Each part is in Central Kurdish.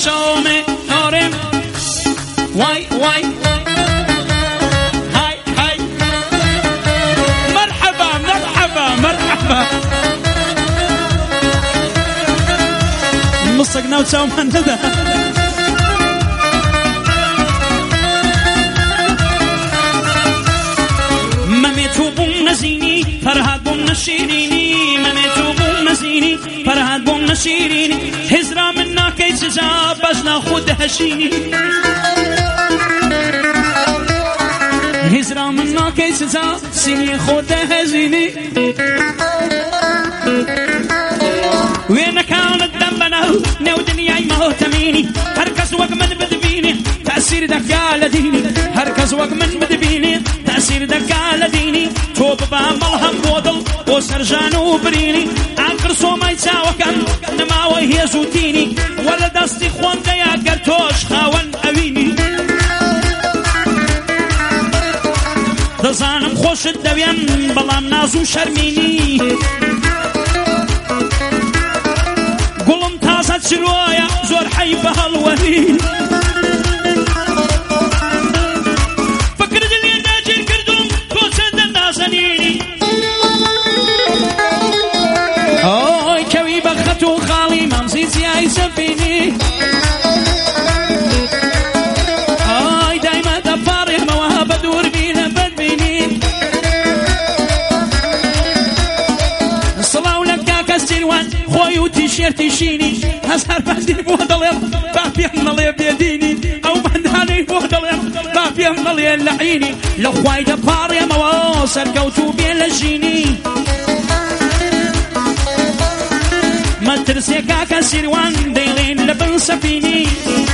شومي نورم واي واي هاي هاي مرحبا مرحبا مرحبا مصقنا وتساوم هنددا مميتو بومنزيني فرهاد بومنشيريني مميتو بومنزيني فرهاد بومنشيريني هزرا منا كي سجا بجنا خود هشيني هزرا منا كي سجا سيني خود هزيني وين كانت دمنا نو دنياي ما هو تميني هركز وق من بدبيني تأثير دكال ديني هركز وق من بدبيني تأثير دكال ديني توب باملهم بودل وسرجانو بريني عقر صوما يتساوكن نما وهي زوتيني ولا دستي خوان ديا قرتوش خاون اويني دزانم خوش الدوين بلام نازو شرميني قلم تازت شرويا زور حي بهالولي فكرت اللي ناجي كردم كوسد النازنيني اوي كوي بختو خالي ممزيز يا يسفيني اوي دايما دفاري مواهب دور بينا بدبيني الصلاة ولك يا كستيروان خوي وتيشيرتي شيني هزار بندي بودلم بابي ملي بيديني او بنداني بودلم بابي ملي لعيني لو خوي دبار يا مواصل قوتو بين لجيني ما ترسيكا كسيروان ديلين لبن سفيني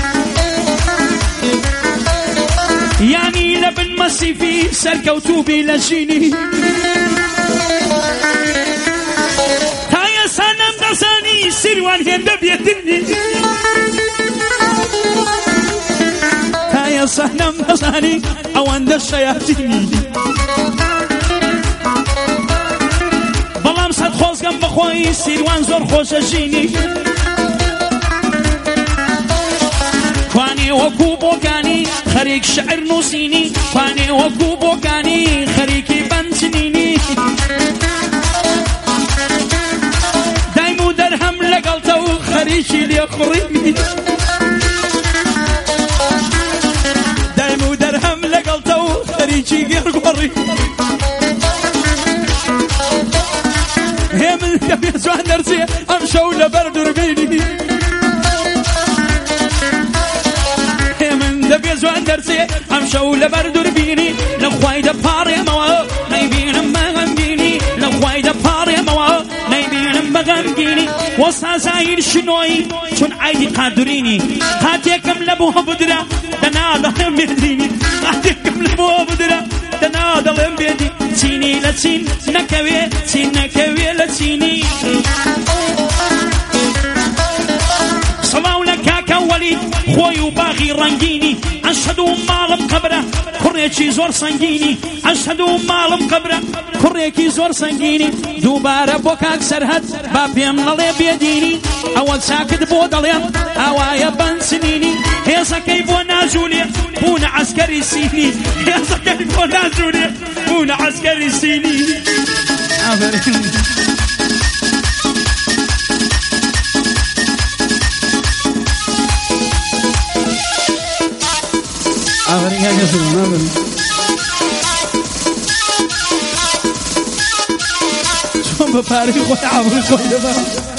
يعني لبن مسيفي سرقوتو بين لجيني سنم نساني سيروان هند بيدني هيا سنم نساني او عند الشياطين بلام صد خوز قم بخوي سيروان زور خوش جيني خواني وكوبو كاني خريك شعر نوسيني خواني وكوبو كاني خريكي بنسنيني درهم لقلته خريشي ليقريني دايمو درهم لقلته خريشي ليقريني هي من كم يسوان درسي امشو لبردر بيني هي من دب يسوان درسي امشو لبردر بيني لخواي دبار يا موا نايبين مغم بيني لخواي دبار يا موا نايبين مغم بيني وصازاير شنوي شن عيدي قادريني هاتيكم لبوها بدرة تنادل بيديني هاتيكم لبوها بدرة تنادل بيدي تيني لتين نكوي تين نكوي لتيني صلاو لك كولي خوي وباغي رنجيني أشهد مالم قبره كريكي زور سنجيني أشهد مالم قبره كريكي زور سنجيني دوباره بوكاك سرهد بابيم نلي بيديني أول ساكت بودلين أوايا بنسنيني هيسا كيبو نازولي بون عسكري سيني هيسا كيبو نازولي بون عسكري سيني آخرین که سلمان چون به پری خود عبور خود